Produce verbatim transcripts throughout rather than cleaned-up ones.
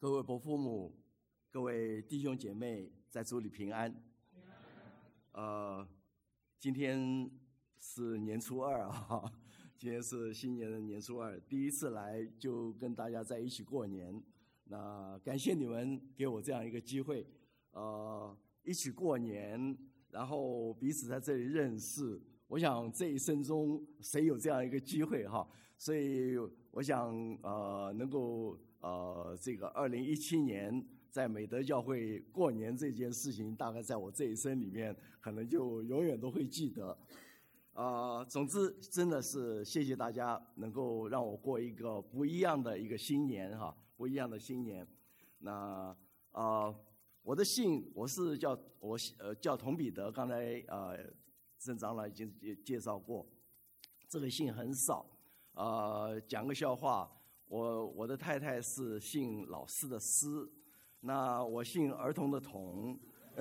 各位伯父母，各位弟兄姐妹，在主里平安。呃，今天是年初二啊，今天是新年的年初二，第一次来就跟大家在一起过年。那感谢你们给我这样一个机会，呃，一起过年，然后彼此在这里认识。我想这一生中谁有这样一个机会哈？所以我想呃能够呃这个二零一七年在美德教会过年这件事情，大概在我这一生里面可能就永远都会记得。呃，总之真的是谢谢大家能够让我过一个不一样的一个新年哈，不一样的新年。那呃我的姓我是叫我呃叫童彼得，刚才呃郑长老已经介介绍过，这个姓很少。呃，讲个笑话，我我的太太是姓老师的师，那我姓儿童的童，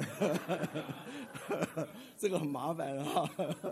这个很麻烦啊。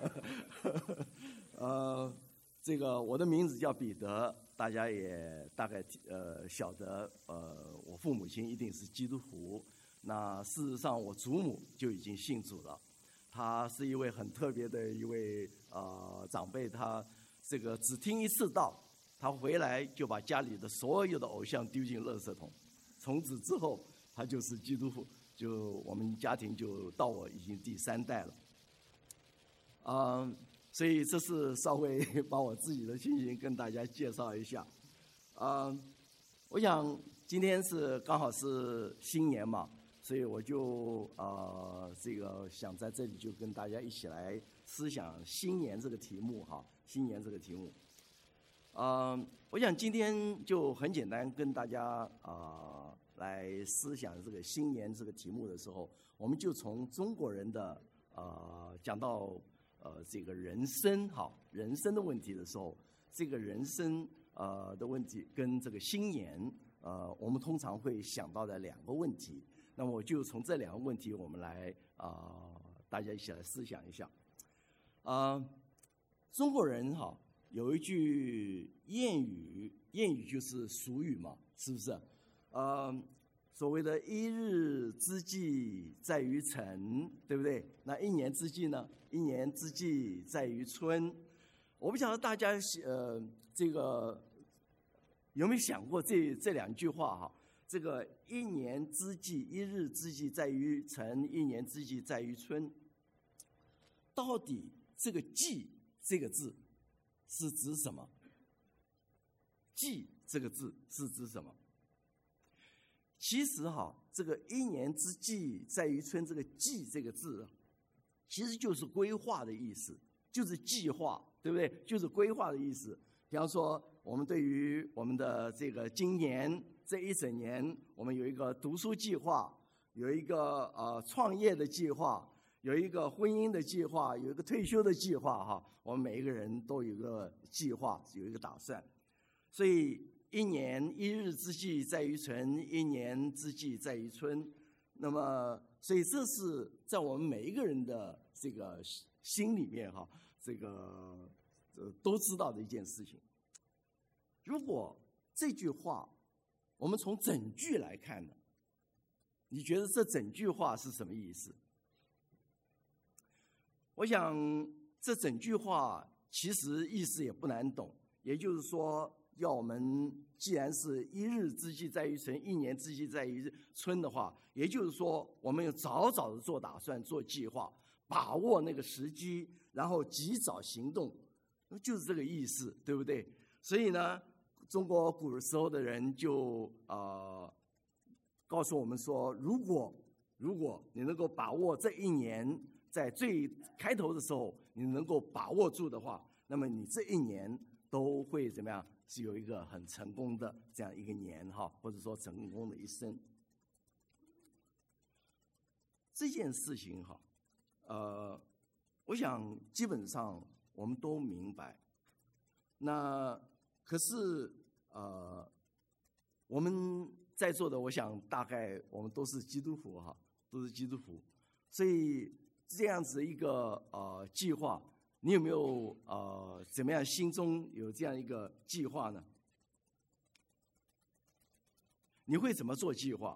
呃，这个我的名字叫彼得，大家也大概呃晓得，呃，我父母亲一定是基督徒。那事实上，我祖母就已经信主了。他是一位很特别的一位呃长辈，他这个只听一次道，他回来就把家里的所有的偶像丢进垃圾桶，从此之后他就是基督徒，就我们家庭就到我已经第三代了。嗯、呃，所以这是稍微把我自己的情形跟大家介绍一下。嗯、呃，我想今天是刚好是新年嘛。所以我就呃这个想在这里就跟大家一起来思想新年这个题目哈，新年这个题目。呃，我想今天就很简单跟大家啊、呃、来思想这个新年这个题目的时候，我们就从中国人的呃讲到呃这个人生哈人生的问题的时候，这个人生呃的问题跟这个新年呃我们通常会想到的两个问题。那么我就从这两个问题，我们来啊、呃，大家一起来思想一下。啊、呃，中国人哈有一句谚语，谚语就是俗语嘛，是不是？呃，所谓的一日之计在于晨，对不对？那一年之计呢？一年之计在于春。我不晓得大家呃这个有没有想过这这两句话哈？这个一年之计，一日之计在于晨，一年之计在于春。到底这个“计”这个字是指什么？“计”这个字是指什么？其实哈，这个一年之计在于春，这个“计”这个字，其实就是规划的意思，就是计划，对不对？就是规划的意思。比方说，我们对于我们的这个今年这一整年，我们有一个读书计划，有一个呃创业的计划，有一个婚姻的计划，有一个退休的计划哈。我们每一个人都有一个计划，有一个打算。所以一年一日之计在于晨，一年之计在于春。那么，所以这是在我们每一个人的这个心里面哈，这个。呃，都知道的一件事情。如果这句话我们从整句来看呢，你觉得这整句话是什么意思？我想这整句话其实意思也不难懂，也就是说，要我们既然是一日之计在于晨，一年之计在于春的话，也就是说，我们要早早的做打算、做计划，把握那个时机，然后及早行动。就是这个意思，对不对？所以呢，中国古时候的人就啊、呃、告诉我们说，如果如果你能够把握这一年，在最开头的时候你能够把握住的话，那么你这一年都会怎么样？是有一个很成功的这样一个年哈，或者说成功的一生。这件事情哈，呃，我想基本上。我们都明白，那可是呃，我们在座的，我想大概我们都是基督徒哈，都是基督徒，所以这样子一个呃计划，你有没有呃怎么样心中有这样一个计划呢？ 你会怎么做计划？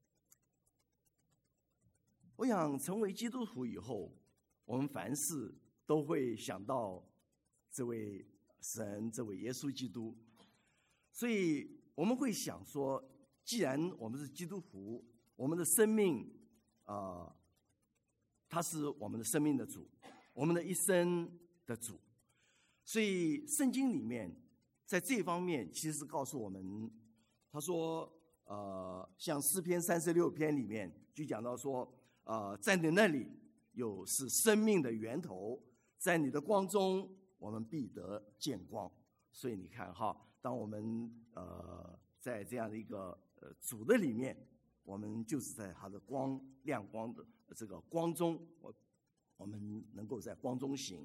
我想成为基督徒以后，我们凡事都会想到这位神，这位耶稣基督，所以我们会想说，既然我们是基督徒，我们的生命啊、呃，他是我们的生命的主，我们的一生的主。所以圣经里面在这方面其实告诉我们，他说呃，像诗篇三十六篇里面就讲到说，呃，在你那里有是生命的源头，在你的光中我们必得见光。所以你看哈，当我们呃在这样的一个呃主的里面，我们就是在他的光亮光的这个光中，我我们能够在光中行。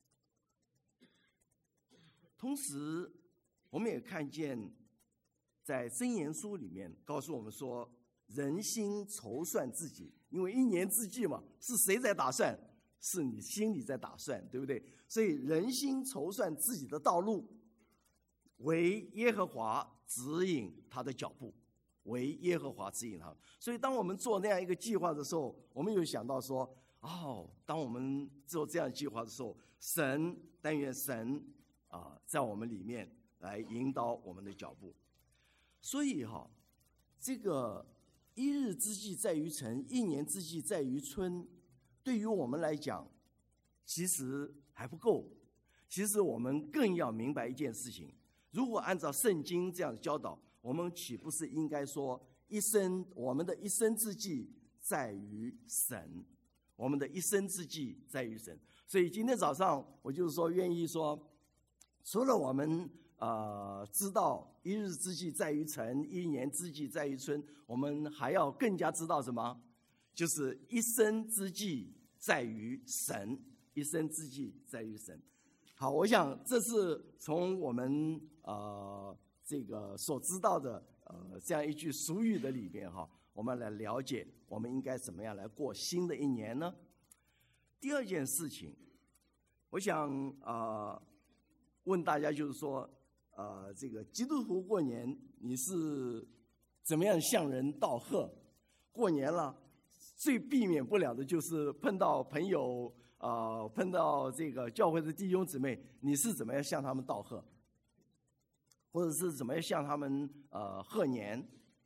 同时我们也看见在箴言书里面告诉我们说，人心筹算自己，因为一年之计嘛，是谁在打算？是你心里在打算，对不对？所以人心筹算自己的道路，为耶和华指引他的脚步，为耶和华指引他。所以当我们做那样一个计划的时候，我们有想到说，哦，当我们做这样的计划的时候，神，但愿神啊、呃，在我们里面来引导我们的脚步。所以哈、哦，这个一日之计在于晨，一年之计在于春，对于我们来讲，其实还不够。其实我们更要明白一件事情：如果按照圣经这样的教导，我们岂不是应该说，一生我们的一生之计在于神，我们的一生之计在于神。所以今天早上我就是说，愿意说，除了我们呃知道一日之计在于晨，一年之计在于春，我们还要更加知道什么？就是一生之计在于神，一生之计在于神。好，我想这是从我们呃这个所知道的呃这样一句俗语的里边哈，我们来了解我们应该怎么样来过新的一年呢？第二件事情，我想啊、呃、问大家，就是说呃这个基督徒过年你是怎么样向人道贺？过年了，最避免不了的就是碰到朋友。呃，碰到这个教会的弟兄姊妹，你是怎么样向他们道贺，或者是怎么样向他们呃贺年？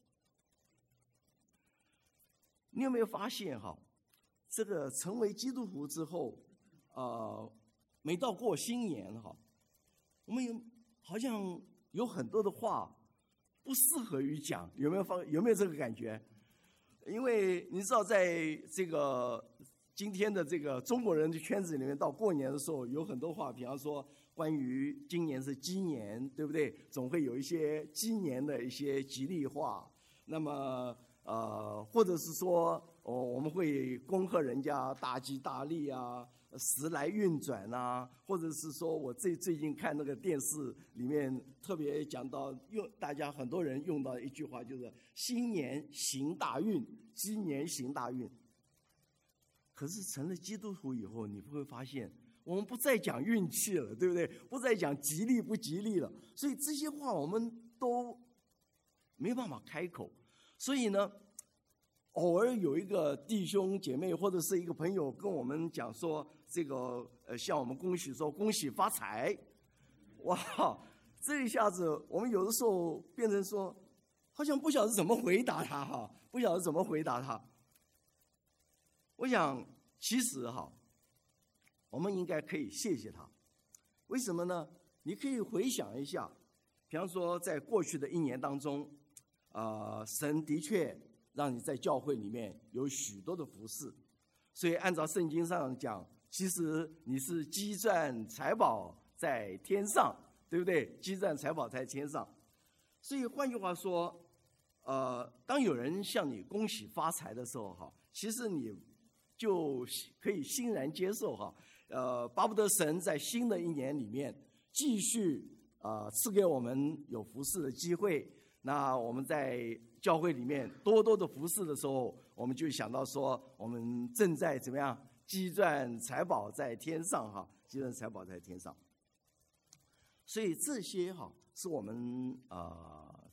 你有没有发现哈，这个成为基督徒之后，呃，每到过新年哈，我们有好像有很多的话不适合于讲，有没有发有没有这个感觉？因为你知道，在这个今天的这个中国人的圈子里面，到过年的时候有很多话，比方说关于今年是鸡年，对不对？总会有一些鸡年的一些吉利话。那么呃，或者是说哦，我们会恭贺人家大吉大利啊，时来运转啊，或者是说我最最近看那个电视里面特别讲到用大家很多人用到一句话，就是新年行大运，鸡年行大运。可是成了基督徒以后，你不会发现我们不再讲运气了，对不对？不再讲吉利不吉利了，所以这些话我们都没办法开口。所以呢，偶尔有一个弟兄姐妹或者是一个朋友跟我们讲说，这个呃向我们恭喜说恭喜发财，哇，这一下子我们有的时候变成说，好像不晓得怎么回答他哈，不晓得怎么回答他。我想，其实哈，我们应该可以谢谢他。为什么呢？你可以回想一下，比方说，在过去的一年当中，啊、呃，神的确让你在教会里面有许多的服事，所以按照圣经上讲，其实你是积攒财宝在天上，对不对？积攒财宝在天上。所以换句话说，呃，当有人向你恭喜发财的时候，哈，其实你就可以欣然接受哈，呃，巴不得神在新的一年里面继续啊、呃、赐给我们有服事的机会。那我们在教会里面多多的服事的时候，我们就想到说，我们正在怎么样积攒财宝在天上哈，积攒财宝在天上。所以这些哈是我们啊、呃、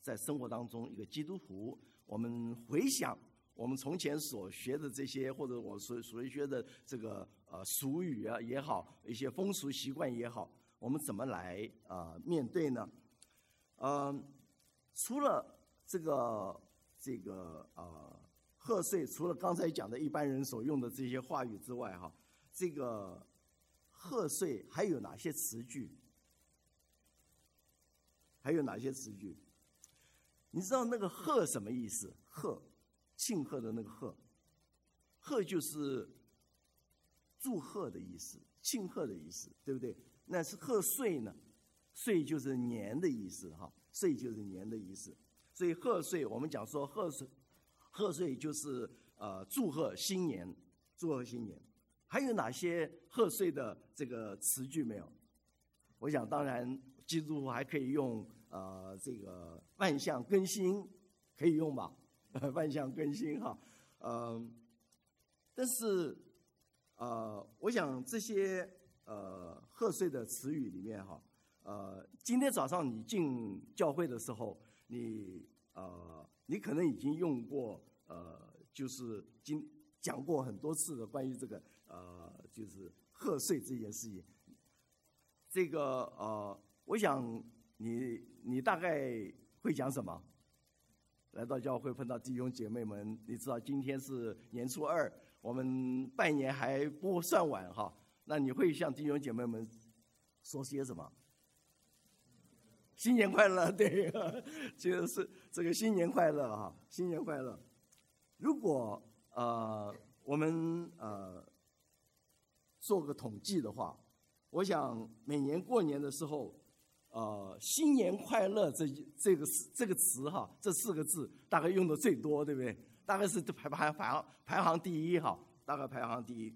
在生活当中，一个基督徒，我们回想我们从前所学的这些，或者我所所学的这个呃俗语啊也好，一些风俗习惯也好，我们怎么来啊、呃、面对呢？呃，除了这个这个呃贺岁，除了刚才讲的一般人所用的这些话语之外，哈，这个贺岁还有哪些词句？还有哪些词句？你知道那个贺什么意思？贺，庆贺的那个贺，贺就是祝贺的意思，庆贺的意思，对不对？那是贺岁呢？岁就是年的意思，哈，岁就是年的意思。所以贺岁，我们讲说贺岁，贺岁就是呃祝贺新年，祝贺新年。还有哪些贺岁的这个词句没有？我想，当然基督徒还可以用呃这个万象更新，可以用吧？万象更新哈，呃，但是呃，我想这些呃贺岁的词语里面哈，呃，今天早上你进教会的时候，你呃你可能已经用过呃，就是今讲过很多次的关于这个呃就是贺岁这件事情。这个呃，我想你你大概会讲什么？来到教会碰到弟兄姐妹们，你知道今天是年初二，我们拜年还不算晚哈。那你会向弟兄姐妹们说些什么？新年快乐，对，就是这个新年快乐哈，新年快乐。如果呃我们呃做个统计的话，我想每年过年的时候，呃，新年快乐这这个这个词哈，这四个字大概用的最多，对不对？大概是排排排行排行第一哈，大概排行第一。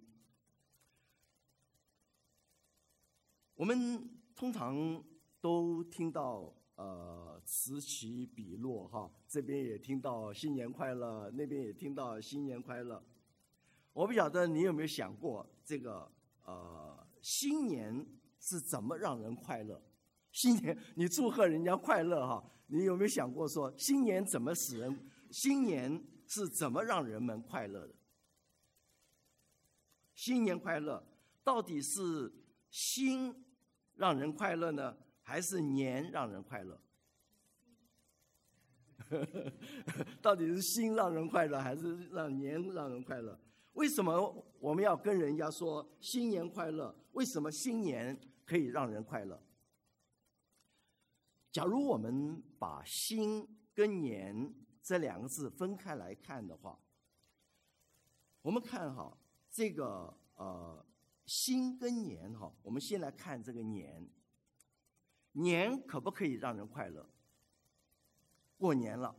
我们通常都听到呃此起彼落哈，这边也听到新年快乐，那边也听到新年快乐。我不晓得你有没有想过，这个呃新年是怎么让人快乐？新年你祝贺人家快乐哈，你有没有想过说新年怎么使人？新年是怎么让人们快乐的？新年快乐到底是新让人快乐呢，还是年让人快乐？到底是新让人快乐，还是让年让人快乐？为什么我们要跟人家说新年快乐？为什么新年可以让人快乐？假如我们把新跟年这两个字分开来看的话，我们看哈，这个呃新跟年哈，我们先来看这个年，年可不可以让人快乐？过年了，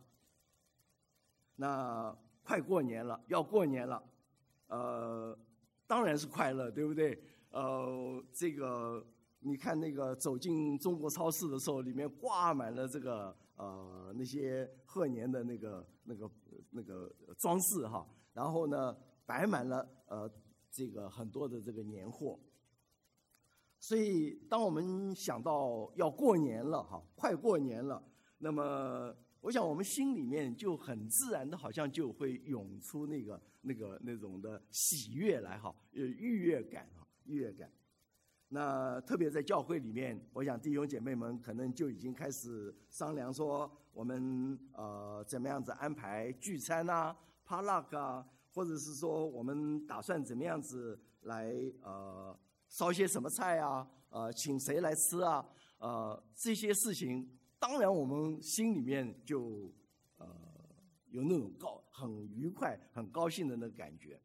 那快过年了，要过年了，呃，当然是快乐，对不对？呃，这个。你看那个走进中国超市的时候，里面挂满了这个呃那些贺年的那个那个那个装饰哈，然后呢摆满了呃这个很多的这个年货。所以当我们想到要过年了哈，快过年了，那么我想我们心里面就很自然的，好像就会涌出那个那个那种的喜悦来哈，呃愉悦感哈，愉悦感。那特别在教会里面，我想弟兄姐妹们可能就已经开始商量说，我们呃怎么样子安排聚餐啊、帕拉克啊，或者是说我们打算怎么样子来呃烧些什么菜啊，呃请谁来吃啊，呃这些事情，当然我们心里面就呃有那种高很愉快、很高兴的那个感觉。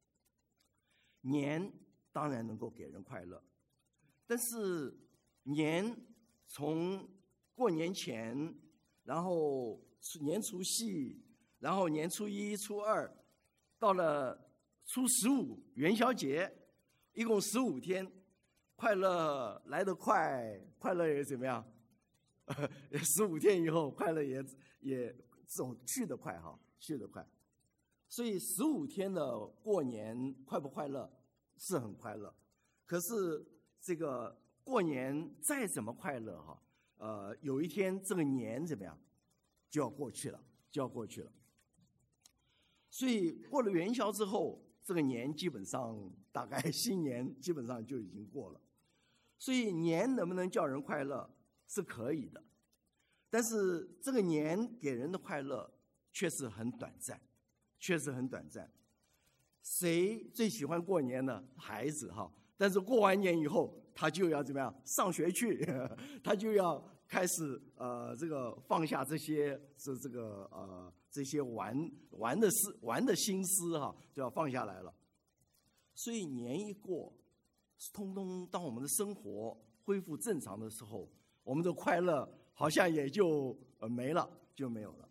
年当然能够给人快乐。但是年从过年前，然后年除夕，然后年初一、初二，到了初十五元宵节，一共十五天，快乐来得快，快乐也怎么样？十五天以后，快乐也也走去得快哈，去得快。所以十五天的过年快不快乐？是很快乐，可是。这个过年再怎么快乐哈，呃，有一天这个年怎么样？ 就要过去了，就要过去了。所以过了元宵之后，这个年基本上大概新年基本上就已经过了。所以年能不能叫人快乐是可以的，但是这个年给人的快乐确实很短暂，确实很短暂。谁最喜欢过年呢？孩子哈，但是过完年以后，他就要怎么样？上学去，他就要开始呃，这个放下这些这这个呃这些玩玩的事玩的心思哈，就要放下来了。所以年一过，通通当我们的生活恢复正常的时候，我们的快乐好像也就呃没了，就没有了。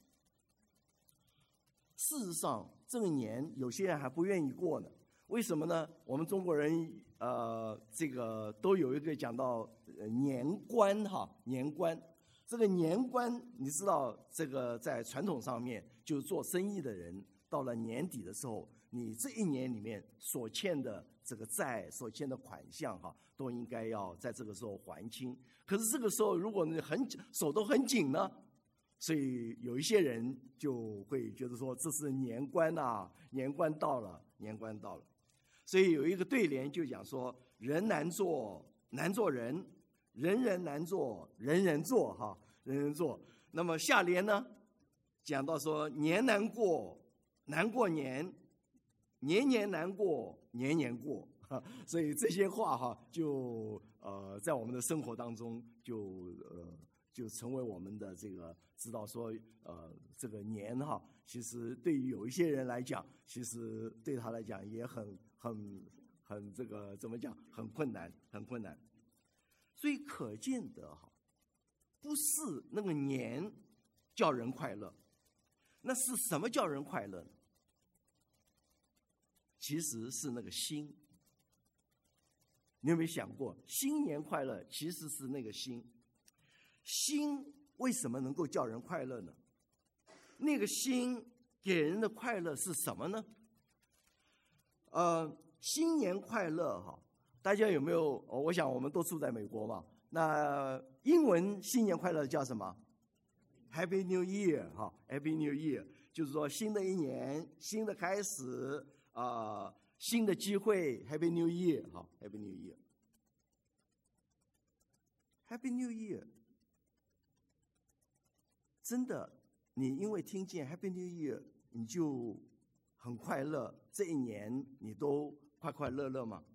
事实上，这个年有些人还不愿意过呢。为什么呢？我们中国人呃，这个都有一个讲到年关哈，年关。这个年关，你知道，这个在传统上面，就是做生意的人，到了年底的时候，你这一年里面所欠的这个债、所欠的款项哈，都应该要在这个时候还清。可是这个时候，如果你很手都很紧呢？所以有一些人就会觉得说，这是年关啊，年关到了，年关到了。所以有一个对联就讲说，人难做难做人，人人难做人人做哈，人人做。那么下联呢，讲到说年难过难过年，年年难过年年过。所以这些话哈，就呃在我们的生活当中就呃就成为我们的这个知道说呃这个年哈，其实对于有一些人来讲，其实对他来讲也很很很这个怎么讲，很困难，很困难。所以可见得哈，不是那个年叫人快乐，那是什么叫人快乐呢？其实是那个心。你有没有想过，新年快乐其实是那个心？心为什么能够叫人快乐呢？那个心给人的快乐是什么呢？呃，新年快乐哈，大家有没有？我想我们都住在美国嘛。那英文新年快乐叫什么 ？Happy New Year 哈 ，Happy New Year 就是说新的一年，新的开始啊。呃新的机会 ，Happy New Year， 好 ，Happy New Year，Happy New Year， 真的，你因为听见 Happy New Year， 你就很快乐，这一年你都快快乐乐吗？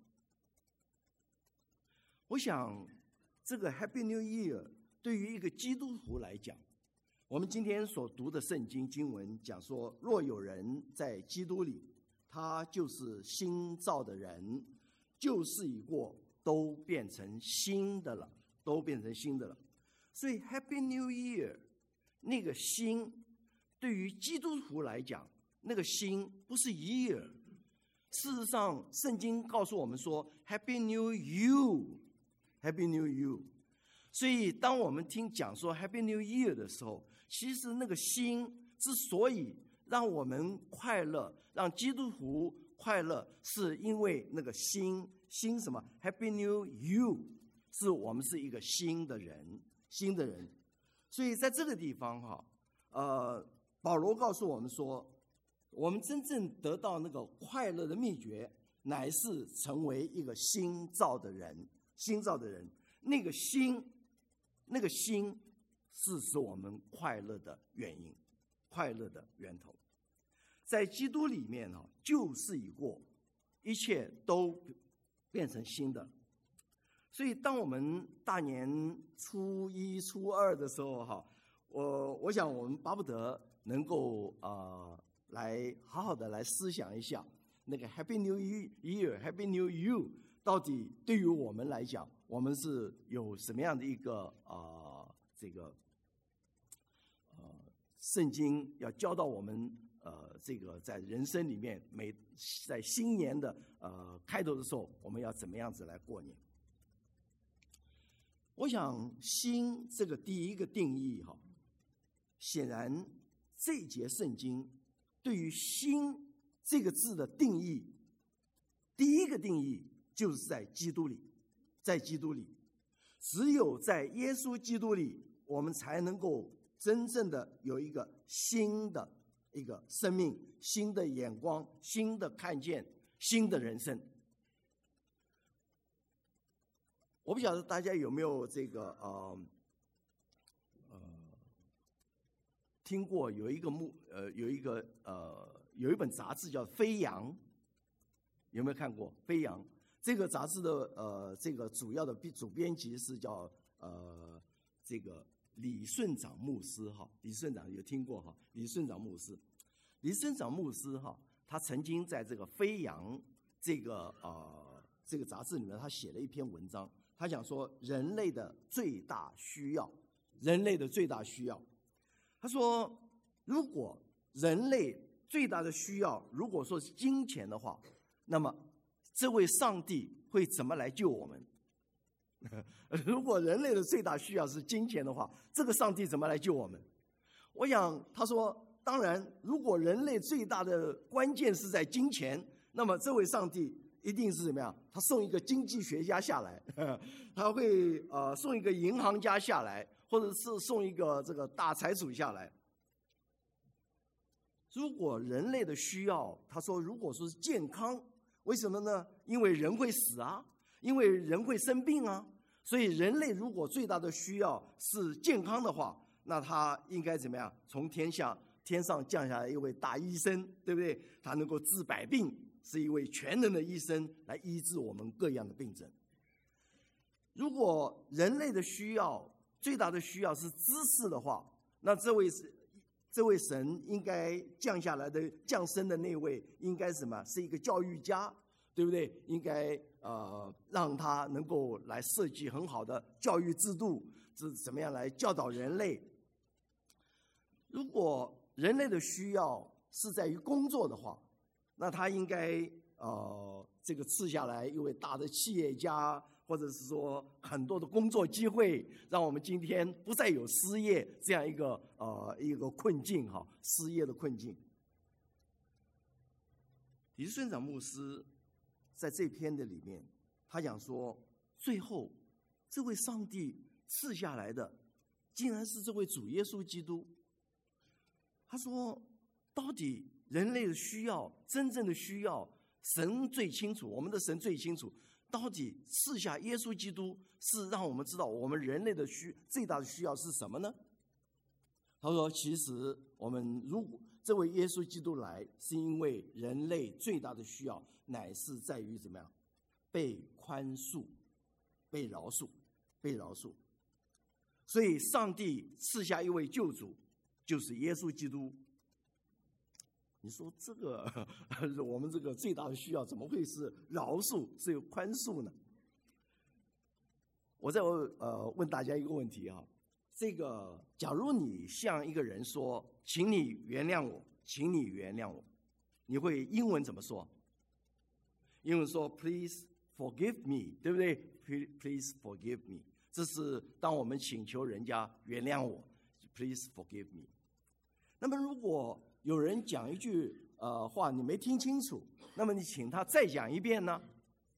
我想，这个 Happy New Year 对于一个基督徒来讲，我们今天所读的圣经经文讲说，若有人在基督里，他就是新造的人，旧事已过，都变成新的了，都变成新的了。所以 Happy New Year 那个新，对于基督徒来讲，那个新不是 year。事实上，圣经告诉我们说 Happy New You，Happy New You。所以当我们听讲说 Happy New Year 的时候，其实那个新之所以让我们快乐，让基督徒快乐，是因为那个新新什么 ？Happy New You， 是我们是一个新的人，新的人。所以在这个地方哈，呃，保罗告诉我们说，我们真正得到那个快乐的秘诀，乃是成为一个新造的人，新造的人。那个新，那个新，是使我们快乐的原因，快乐的源头。在基督里面哈，旧事已过，一切都变成新的。所以，当我们大年初一、初二的时候哈，我我想我们巴不得能够啊、呃，来好好的来思想一下，那个 Happy New Year、Happy New You 到底对于我们来讲，我们是有什么样的一个啊、呃、这个呃圣经要教导我们。呃，这个在人生里面，每在新年的呃开头的时候，我们要怎么样子来过年？我想“新”这个第一个定义哈，显然这一节圣经对于“新”这个字的定义，第一个定义就是在基督里，在基督里，只有在耶稣基督里，我们才能够真正的有一个新的一个生命，新的眼光，新的看见，新的人生。我不晓得大家有没有这个呃呃听过有一个目呃有一个呃有一本杂志叫《飞扬》，有没有看过《飞扬》？这个杂志的呃这个主要的主编辑是叫呃这个李顺长牧师哈，李顺长有听过哈？李顺长牧师，李顺长牧师哈，他曾经在这个《飞扬》这个呃这个杂志里面，他写了一篇文章。他讲说人类的最大需要，人类的最大需要。他说，如果人类最大的需要如果说是金钱的话，那么这位上帝会怎么来救我们？如果人类的最大需要是金钱的话，这个上帝怎么来救我们？我想他说，当然，如果人类最大的关键是在金钱，那么这位上帝一定是怎么样？他送一个经济学家下来，他会呃送一个银行家下来，或者是送一个这个大财主下来。如果人类的需要，他说如果说是健康，为什么呢？因为人会死啊，因为人会生病啊，所以人类如果最大的需要是健康的话，那他应该怎么样？从天下天上降下来一位大医生，对不对？他能够治百病。是一位全能的医生来医治我们各样的病症。如果人类的需要最大的需要是知识的话，那这位是这位神应该降下来的降生的那位应该是什么？是一个教育家，对不对？应该呃让他能够来设计很好的教育制度，是怎么样来教导人类。如果人类的需要是在于工作的话，那他应该呃，这个赐下来一位大的企业家，或者是说很多的工作机会，让我们今天不再有失业这样一个呃一个困境哈，失业的困境。李顺长牧师在这篇的里面，他讲说，最后这位上帝赐下来的，竟然是这位主耶稣基督。他说，到底人类的需要，真正的需要，神最清楚，我们的神最清楚，到底赐下耶稣基督是让我们知道我们人类的需最大的需要是什么呢？他说，其实我们如果这位耶稣基督来，是因为人类最大的需要乃是在于怎么样？被宽恕，被饶恕，被饶恕。所以上帝赐下一位救主，就是耶稣基督。你说这个我们这个最大的需要怎么会是饶恕，是有宽恕呢？我再呃问大家一个问题啊，这个假如你向一个人说，请你原谅我，请你原谅我，你会英文怎么说？英文说 Please forgive me， 对不对？ Please forgive me， 这是当我们请求人家原谅我 Please forgive me。 那么如果有人讲一句呃话你没听清楚，那么你请他再讲一遍呢？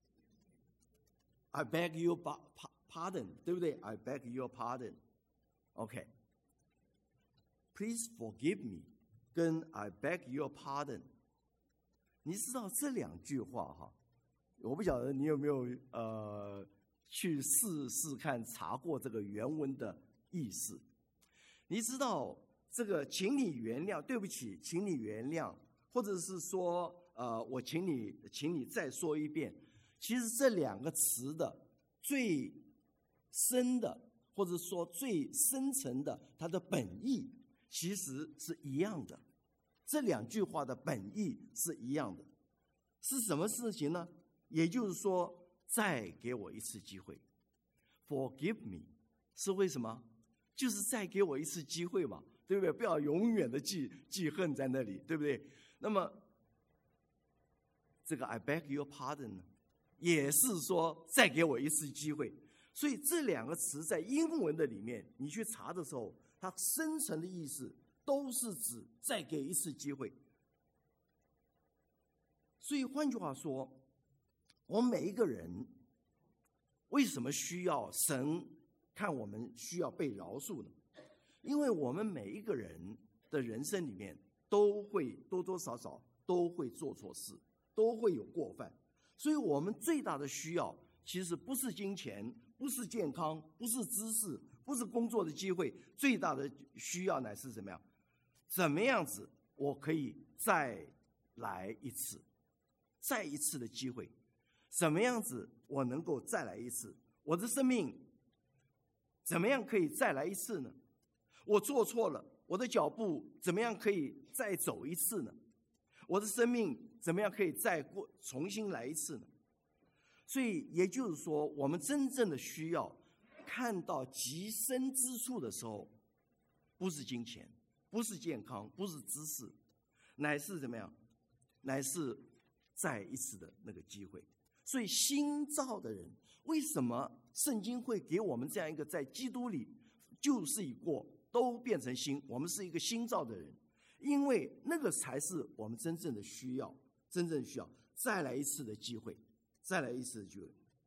I beg your pardon， 对不对？ I beg your pardon。 OK， Please forgive me 跟 I beg your pardon， 你知道这两句话哈，我不晓得你有没有呃去试试看查过这个原文的意思。你知道这个请你原谅，对不起，请你原谅，或者是说呃我请你请你再说一遍，其实这两个词的最深的或者说最深层的它的本意其实是一样的，这两句话的本意是一样的。是什么事情呢？也就是说，再给我一次机会 Forgive me 是为什么？就是再给我一次机会嘛，对不对？不要永远的记记恨在那里，对不对？那么这个 I beg your pardon 呢，也是说再给我一次机会。所以这两个词在英文的里面你去查的时候，它深层的意思都是指再给一次机会。所以换句话说，我们每一个人为什么需要神看我们需要被饶恕呢？ 因为我们每一个人的人生里面都会多多少少都会做错事，都会有过犯，所以我们最大的需要其实不是金钱，不是健康，不是知识，不是工作的机会，最大的需要乃是怎么样？怎么样子我可以再来一次，再一次的机会？怎么样子我能够再来一次？我的生命怎么样可以再来一次呢？我做错了，我的脚步怎么样可以再走一次呢？我的生命怎么样可以再过重新来一次呢？所以也就是说，我们真正的需要看到极深之处的时候，不是金钱，不是健康，不是知识，乃是怎么样？乃是再一次的那个机会。所以新造的人，为什么圣经会给我们这样一个在基督里旧事已过，都变成新，我们是一个新造的人？因为那个才是我们真正的需要，真正需要再来一次的机会，再来一次的机会。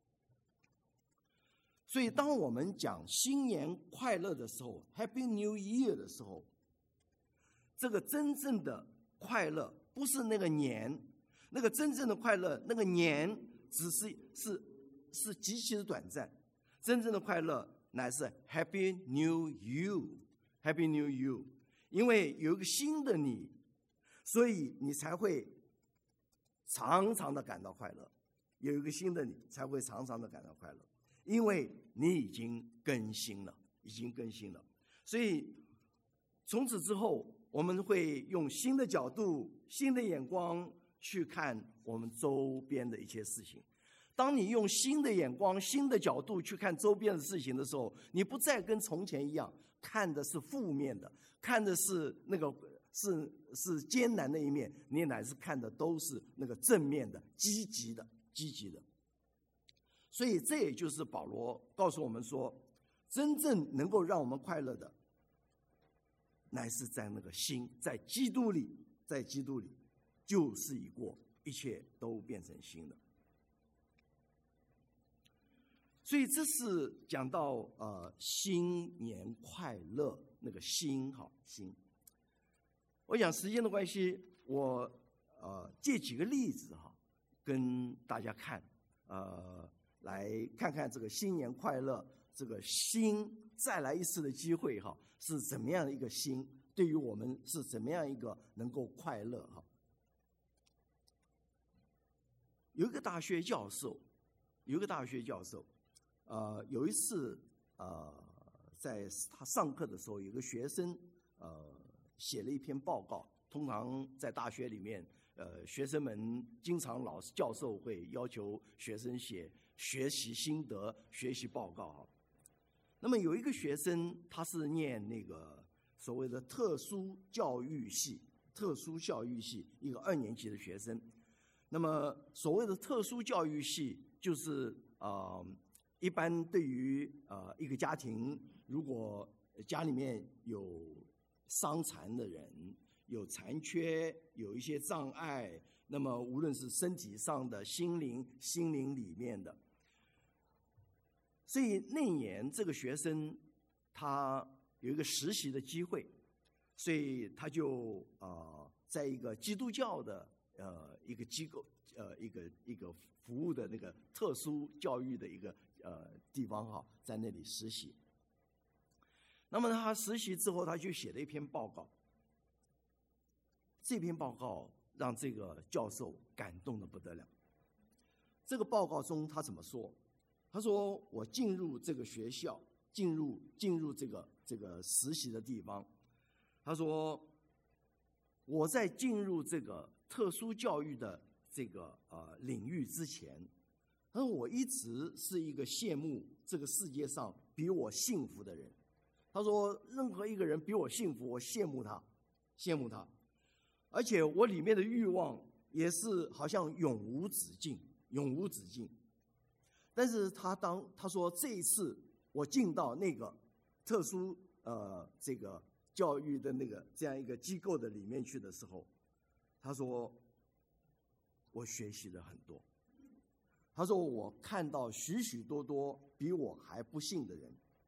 所以当我们讲新年快乐的时候 Happy New Year 的时候，这个真正的快乐不是那个年，那个真正的快乐，那个年只是是是极其的短暂，真正的快乐乃是 Happy New You， Happy New You， 因为有一个新的你，所以你才会常常的感到快乐，有一个新的你才会常常的感到快乐，因为你已经更新了，已经更新了。所以从此之后，我们会用新的角度、新的眼光去看我们周边的一些事情。当你用新的眼光、新的角度去看周边的事情的时候，你不再跟从前一样看的是负面的，看的是那个是是艰难的一面，你乃是看的都是那个正面的、积极的、积极的。所以这也就是保罗告诉我们说，真正能够让我们快乐的，乃是在那个心，在基督里，在基督里，旧事已过，一切都变成新的。所以这是讲到呃新年快乐那个新好新。我讲时间的关系，我呃借几个例子哈，跟大家看，呃来看看这个新年快乐这个新再来一次的机会哈，是怎么样的一个新，对于我们是怎么样一个能够快乐哈。有一个大学教授，有一个大学教授。呃，有一次，呃，在他上课的时候，有个学生，呃，写了一篇报告。通常在大学里面，呃，学生们经常老师教授会要求学生写学习心得、学习报告啊。那么有一个学生，他是念那个所谓的特殊教育系，特殊教育系一个二年级的学生。那么所谓的特殊教育系，就是呃。一般对于呃一个家庭，如果家里面有伤残的人，有残缺，有一些障碍，那么无论是身体上的、心灵、心灵里面的，所以那年这个学生他有一个实习的机会，所以他就呃在一个基督教的呃一个机构呃一个一个服务的那个特殊教育的一个。呃，地方哈，在那里实习。那么他实习之后，他就写了一篇报告。这篇报告让这个教授感动得不得了。这个报告中他怎么说？他说：“我进入这个学校，进入进入这个这个实习的地方。他说，我在进入这个特殊教育的这个呃领域之前。”他说：“我一直是一个羡慕这个世界上比我幸福的人。”他说：“任何一个人比我幸福，我羡慕他，羡慕他。而且我里面的欲望也是好像永无止境，永无止境。但是他当他说这一次我进到那个特殊呃这个教育的那个这样一个机构的里面去的时候，他说我学习了很多。”他说：“我看到许许多多比我还不幸的人，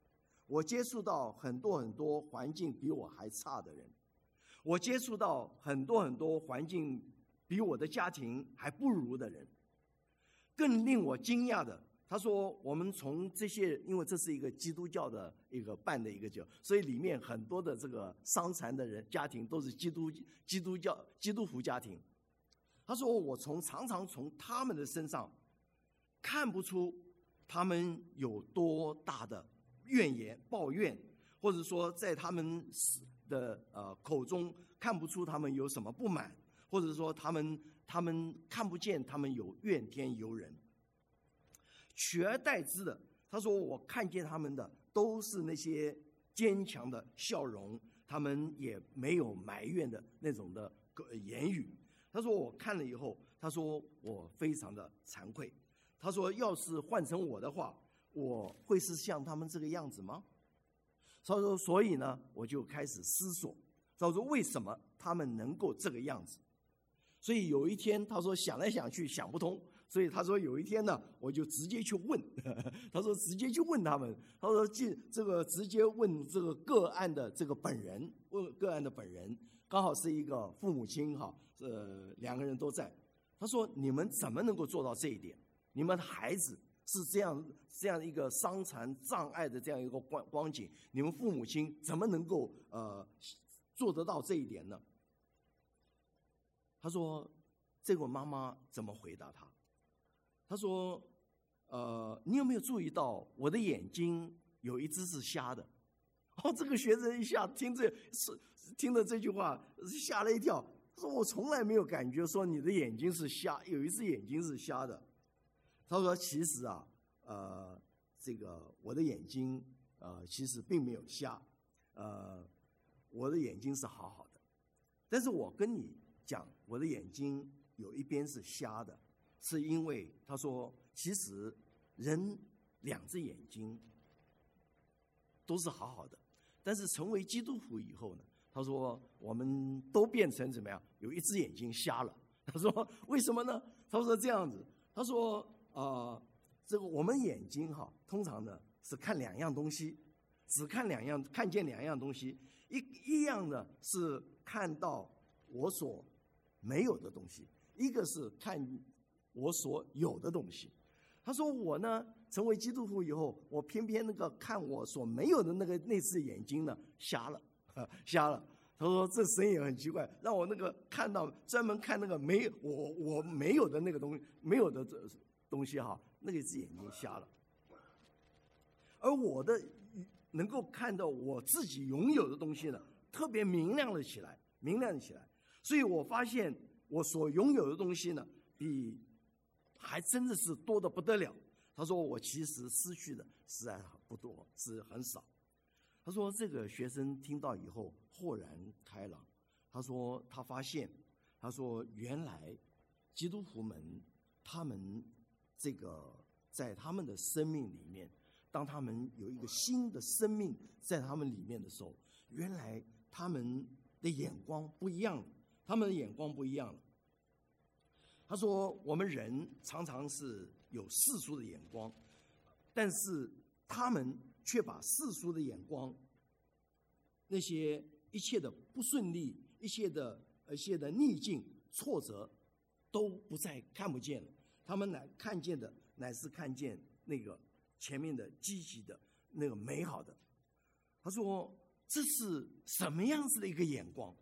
我接触到很多很多环境比我还差的人，我接触到很多很多环境比我的家庭还不如的人。更令我惊讶的，他说我们从这些，因为这是一个基督教的一个办的一个酒，所以里面很多的这个伤残的人家庭都是基督基督教基督徒家庭。他说我从常常从他们的身上看不出他们有多大的怨言抱怨，或者说在他们的呃口中看不出他们有什么不满，或者说他们他们看不见他们有怨天尤人。取而代之的，他说我看见他们的都是那些坚强的笑容，他们也没有埋怨的那种的言语。他说我看了以后，他说我非常的惭愧。他说要是换成我的话，我会是像他们这个样子吗？他说所以呢，我就开始思索，他说为什么他们能够这个样子。所以有一天他说想来想去想不通，所以他说有一天呢，我就直接去问，他说直接去问他们，他说进这个直接问这个个案的这个本人，问个案的本人，刚好是一个父母亲哈，呃两个人都在。他说你们怎么能够做到这一点？你们的孩子是这样这样一个伤残障碍的这样一个光光景，你们父母亲怎么能够呃做得到这一点呢？他说这个妈妈怎么回答他？他说呃你有没有注意到我的眼睛有一只是瞎的？哦，这个学生一下听这是听了这句话吓了一跳，他说我从来没有感觉说你的眼睛是瞎，有一只眼睛是瞎的。他说其实啊呃这个我的眼睛呃其实并没有瞎，呃我的眼睛是好好的，但是我跟你讲我的眼睛有一边是瞎的，是因为他说其实人两只眼睛都是好好的，但是成为基督徒以后呢，他说我们都变成怎么样，有一只眼睛瞎了。他说为什么呢？他说这样子，他说呃这个我们眼睛哈通常呢是看两样东西，只看两样，看见两样东西，一一样的是看到我所没有的东西，一个是看我所有的东西。他说我呢成为基督徒以后，我偏偏那个看我所没有的那个那只眼睛呢瞎了，瞎了。他说这神也很奇怪，让我那个看到专门看那个没我我没有的那个东西，没有的东西哈，那个只眼睛瞎了。而我的能够看到我自己拥有的东西呢，特别明亮了起来，明亮了起来。所以我发现我所拥有的东西呢，比还真的是多得不得了。他说我其实失去的实在不多，是很少。他说这个学生听到以后豁然开朗。他说他发现，他说原来基督徒们他们这个在他们的生命里面，当他们有一个新的生命在他们里面的时候，原来他们的眼光不一样了，他们的眼光不一样了。他说我们人常常是有世俗的眼光，但是他们却把世俗的眼光，那些一切的不顺利，一切的一些的逆境挫折都不再看不见了，他们乃看见的乃是看见那个前面的积极的那个美好的。他说这是什么样子的一个眼光？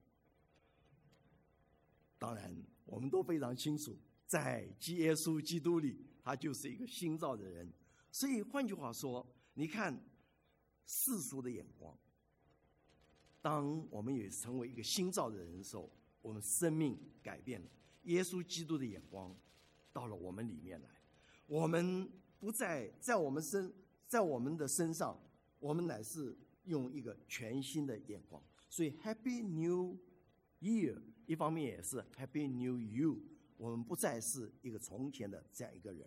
当然我们都非常清楚，在耶稣基督里他就是一个新造的人。所以换句话说，你看世俗的眼光，当我们也成为一个新造的人的时候，我们生命改变了。耶稣基督的眼光到了我们里面来，我们不再在我们身在我们的身上，我们乃是用一个全新的眼光。所以 Happy New Year 一方面也是 Happy New You， 我们不再是一个从前的这样一个人。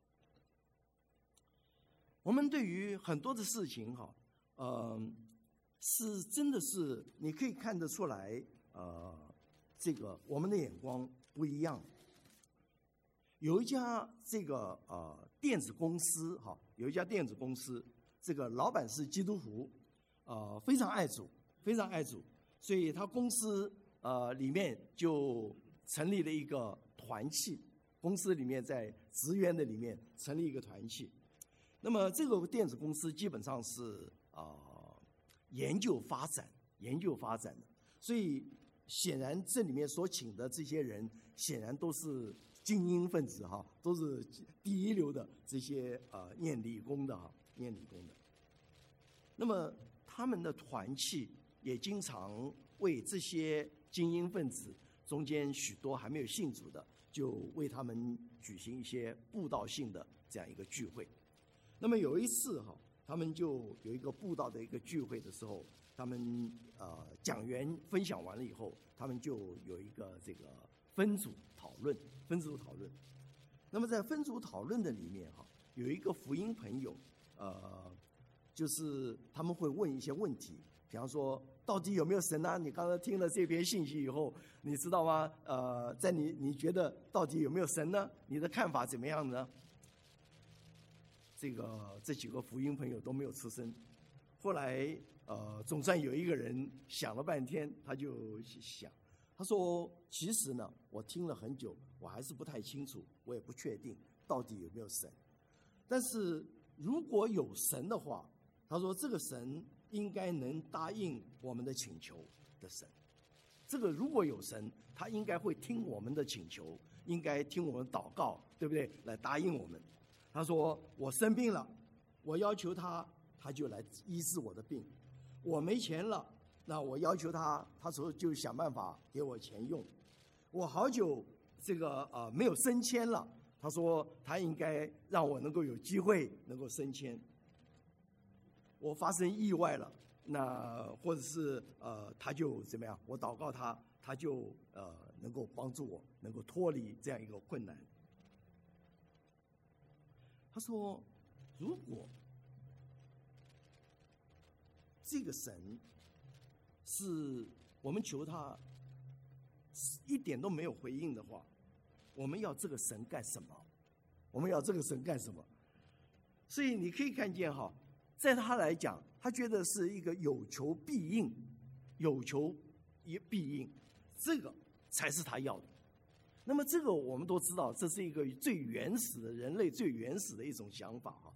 我们对于很多的事情哈，呃，是真的是你可以看得出来，呃，这个我们的眼光不一样。有一家这个呃电子公司哈，有一家电子公司这个老板是基督徒，呃，非常爱主，非常爱主，所以他公司呃里面就成立了一个团契，公司里面在职员的里面成立一个团契。那么这个电子公司基本上是啊、呃、研究发展、研究发展的，所以显然这里面所请的这些人，显然都是精英分子哈，都是第一流的这些呃念理工的哈，念理工的。那么他们的团契也经常为这些精英分子中间许多还没有信主的，就为他们举行一些布道性的这样一个聚会。那么有一次哈，他们就有一个布道的一个聚会的时候，他们呃讲员分享完了以后，他们就有一个这个分组讨论，分组讨论。那么在分组讨论的里面哈，有一个福音朋友，呃，就是他们会问一些问题，比方说到底有没有神啊？你刚才听了这篇信息以后，你知道吗？呃，在你你觉得到底有没有神呢？你的看法怎么样呢？这个这几个福音朋友都没有出声。后来呃，总算有一个人想了半天，他就想，他说：“其实呢，我听了很久，我还是不太清楚，我也不确定到底有没有神。但是如果有神的话，他说这个神应该能答应我们的请求的神。这个如果有神，他应该会听我们的请求，应该听我们祷告，对不对？来答应我们。”他说：“我生病了，我要求他，他就来医治我的病。我没钱了，那我要求他，他说就想办法给我钱用。我好久这个呃没有升迁了，他说他应该让我能够有机会能够升迁。我发生意外了，那或者是呃他就怎么样？我祷告他，他就呃能够帮助我，能够脱离这样一个困难。”他说：“如果这个神是我们求他一点都没有回应的话，我们要这个神干什么？我们要这个神干什么？”所以你可以看见哈，在他来讲，他觉得是一个有求必应，有求也必应，这个才是他要的。那么这个我们都知道，这是一个最原始的人类最原始的一种想法哈。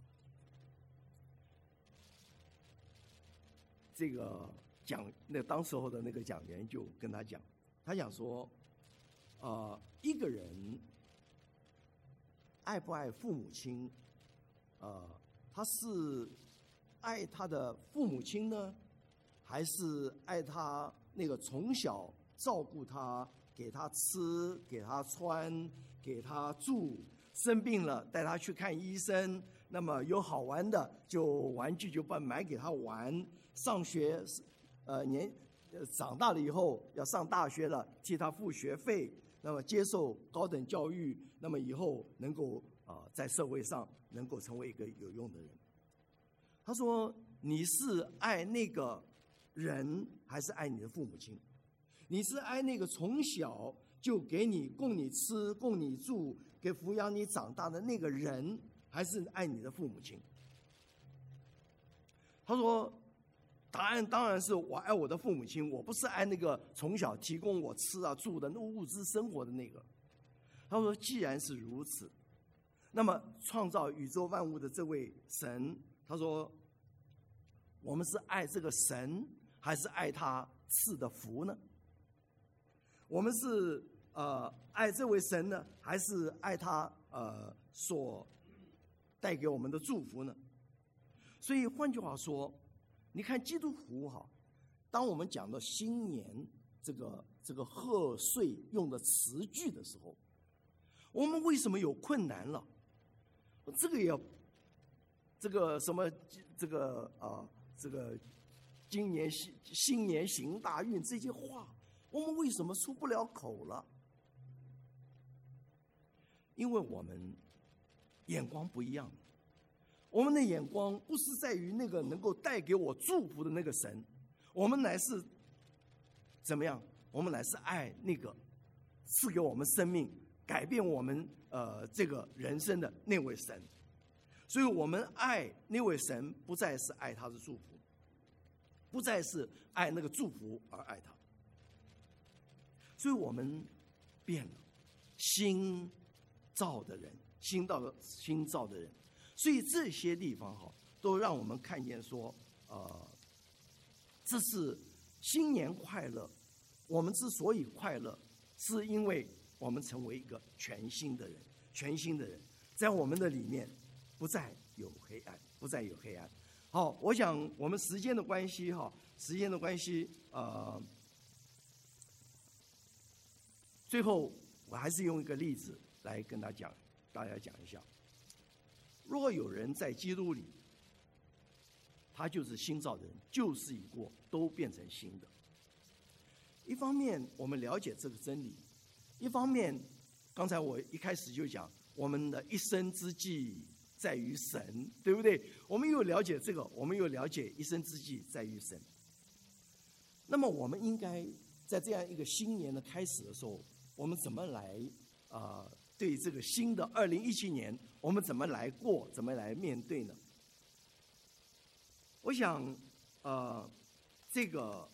这个讲那当时候的那个讲员就跟他讲，他讲说，啊、呃，一个人爱不爱父母亲，呃，他是爱他的父母亲呢，还是爱他那个从小照顾他？给他吃，给他穿，给他住，生病了带他去看医生。那么有好玩的，就玩具就帮买给他玩。上学，呃年，呃长大了以后要上大学了，替他付学费。那么接受高等教育，那么以后能够啊、呃、在社会上能够成为一个有用的人。他说：“你是爱那个人，还是爱你的父母亲？你是爱那个从小就给你供你吃、供你住、给抚养你长大的那个人，还是爱你的父母亲？”他说：“答案当然是我爱我的父母亲，我不是爱那个从小提供我吃啊住的那物质生活的那个。”他说：“既然是如此，那么创造宇宙万物的这位神，他说，我们是爱这个神，还是爱他赐的福呢？我们是呃爱这位神呢，还是爱他呃所带给我们的祝福呢？”所以换句话说，你看基督徒哈，当我们讲到新年这个这个贺岁用的词句的时候，我们为什么有困难了？这个也要这个什么这个啊、呃、这个今年新新年行大运这些话，我们为什么出不了口了？因为我们眼光不一样，我们的眼光不是在于那个能够带给我祝福的那个神，我们乃是怎么样？我们乃是爱那个赐给我们生命、改变我们呃这个人生的那位神。 所以我们爱那位神，不再是爱他的祝福，不再是爱那个祝福而爱他。所以我们变了，新造的人，新造新造的人。所以这些地方哈，都让我们看见说，呃，这是新年快乐。我们之所以快乐，是因为我们成为一个全新的人，全新的人，在我们的里面不再有黑暗，不再有黑暗。好，我想我们时间的关系哈，时间的关系，呃，最后我还是用一个例子来跟大家讲，大家讲一下。若有人在基督里，他就是新造的人，旧事已过，都变成新的。一方面我们了解这个真理，一方面刚才我一开始就讲，我们的一生之计在于神，对不对？我们又了解这个，我们又了解一生之计在于神。那么我们应该在这样一个新年的开始的时候，我们怎么来啊、呃、对这个新的二零一七年，我们怎么来过，怎么来面对呢？我想，呃，这个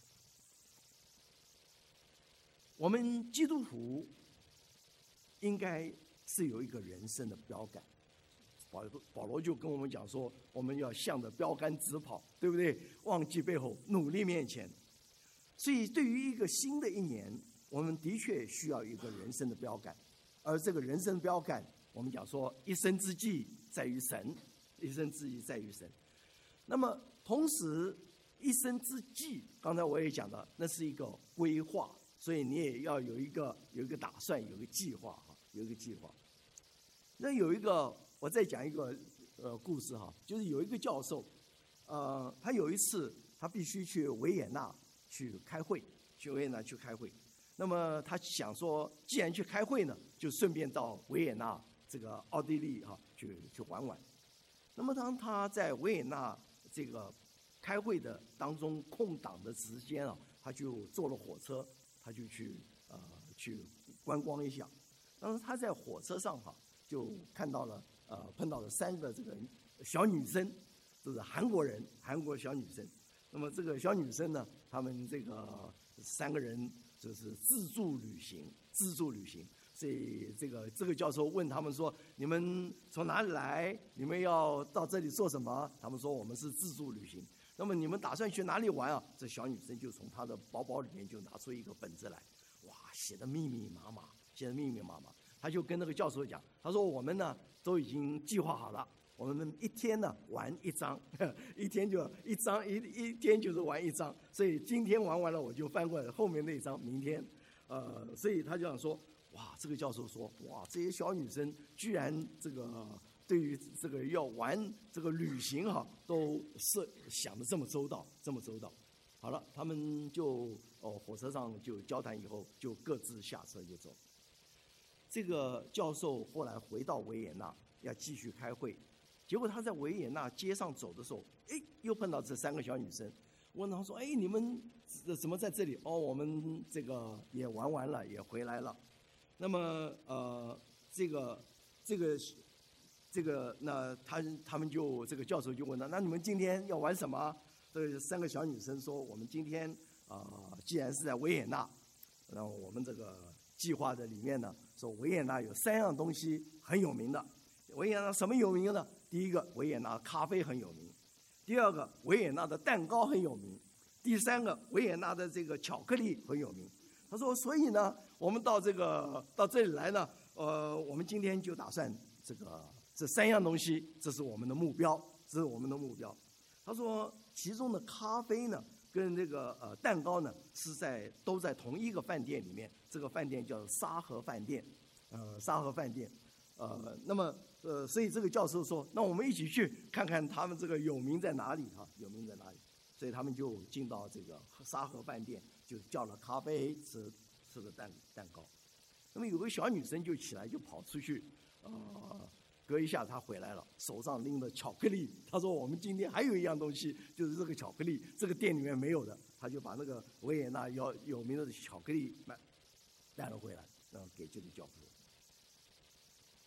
我们基督徒应该是有一个人生的标杆。保保罗就跟我们讲说，我们要向着标杆直跑，对不对？忘记背后，努力面前。所以，对于一个新的一年，我们的确需要一个人生的标杆。而这个人生标杆，我们讲说，一生之计在于神，一生之计在于神。那么，同时，一生之计，刚才我也讲了，那是一个规划，所以你也要有一个有一个打算，有一个计划哈，有一个计划。那有一个，我再讲一个呃故事哈，就是有一个教授，呃，他有一次他必须去维也纳去开会，去维也纳去开会。那么他想说，既然去开会呢，就顺便到维也纳这个奥地利哈去去玩玩。那么当他在维也纳这个开会的当中空档的时间啊，他就坐了火车，他就去呃去观光一下。当时他在火车上哈，就看到了呃碰到了三个这个小女生，就是韩国人，韩国小女生。那么这个小女生呢，她们这个三个人就是自助旅行，自助旅行。所以这个这个教授问他们说：“你们从哪里来？你们要到这里做什么？”他们说：“我们是自助旅行。”那么你们打算去哪里玩啊？这小女生就从她的包包里面就拿出一个本子来，哇，写得密密麻麻，写得密密麻麻。她就跟那个教授讲，她说：“我们呢都已经计划好了，我们一天呢玩一张，一天就一张，一一天就是玩一张。所以今天玩完了，我就翻过来后面那一张，明天，呃，所以他就想说。”哇，这个教授说，哇，这些小女生居然这个对于这个要玩这个旅行哈、啊，都是想得这么周到，这么周到。好了，他们就哦火车上就交谈以后，就各自下车就走。这个教授后来回到维也纳，要继续开会，结果他在维也纳街上走的时候，哎，又碰到这三个小女生，问他说，哎，你们怎么在这里？哦，我们这个也玩完了，也回来了。那么呃，这个这个这个，那他他们就这个教授就问他，那你们今天要玩什么？这三个小女生说，我们今天啊、呃，既然是在维也纳，那我们这个计划的里面呢，说维也纳有三样东西很有名的。维也纳什么有名呢？第一个，维也纳咖啡很有名；第二个，维也纳的蛋糕很有名；第三个，维也纳的这个巧克力很有名。他说：“所以呢，我们到这个到这里来呢，呃，我们今天就打算这个这三样东西，这是我们的目标，这是我们的目标。”他说，其中的咖啡呢，跟这个呃蛋糕呢，是在都在同一个饭店里面，这个饭店叫沙河饭店，呃，沙河饭店，呃，那么呃，所以这个教授说，那我们一起去看看他们这个有名在哪里哈、啊，有名在哪里？所以他们就进到这个沙河饭店。就叫了咖啡，吃吃了蛋蛋糕。那么有个小女生就起来就跑出去，啊、呃，隔一下她回来了，手上拎着巧克力。她说：“我们今天还有一样东西，就是这个巧克力，这个店里面没有的。”她就把那个维也纳要有名的巧克力买带了回来，然后给这个教授。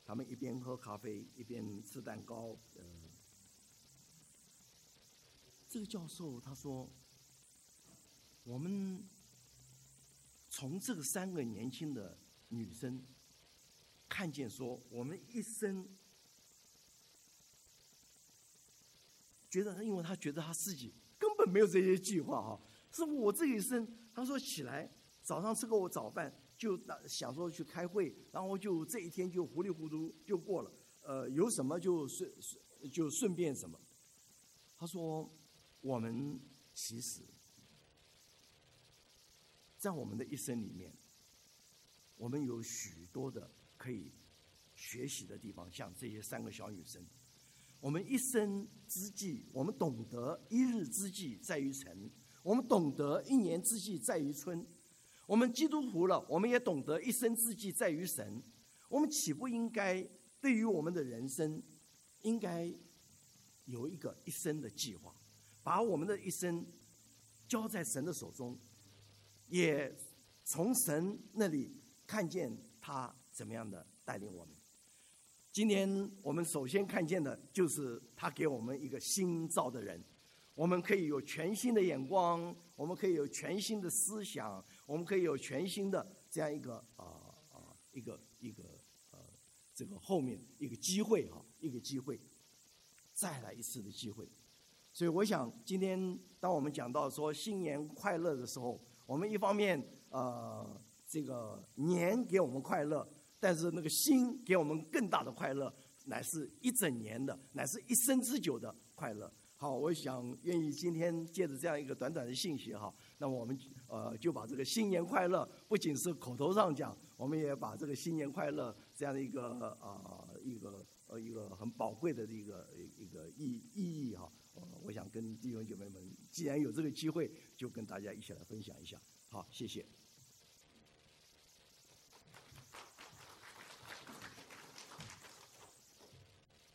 他们一边喝咖啡一边吃蛋糕。呃，这个教授他说，我们从这个三个年轻的女生看见说，我们一生觉得，因为他觉得他自己根本没有这些计划哈，是我这一生，他说起来早上吃过早饭，就想说去开会，然后就这一天就糊里糊涂就过了，呃，有什么就顺就顺便什么。他说，我们其实，在我们的一生里面，我们有许多的可以学习的地方，像这些三个小女生。我们一生之计，我们懂得一日之计在于晨，我们懂得一年之计在于春。我们基督徒了，我们也懂得一生之计在于神。我们岂不应该对于我们的人生，应该有一个一生的计划，把我们的一生交在神的手中，也从神那里看见他怎么样的带领我们。今年我们首先看见的就是他给我们一个新造的人，我们可以有全新的眼光，我们可以有全新的思想，我们可以有全新的这样一个啊啊、呃、一个一个呃这个后面一个机会哈、啊，一个机会，再来一次的机会。所以我想今天当我们讲到说新年快乐的时候，我们一方面呃这个年给我们快乐，但是那个心给我们更大的快乐，乃是一整年的，乃是一生之久的快乐。好，我想愿意今天借着这样一个短短的信息哈，那么我们呃就把这个新年快乐不仅是口头上讲，我们也把这个新年快乐这样的一个啊、呃、一个呃一个很宝贵的一个一个意意义哈，呃，我想跟弟兄姐妹们，既然有这个机会，就跟大家一起来分享一下。好，谢谢。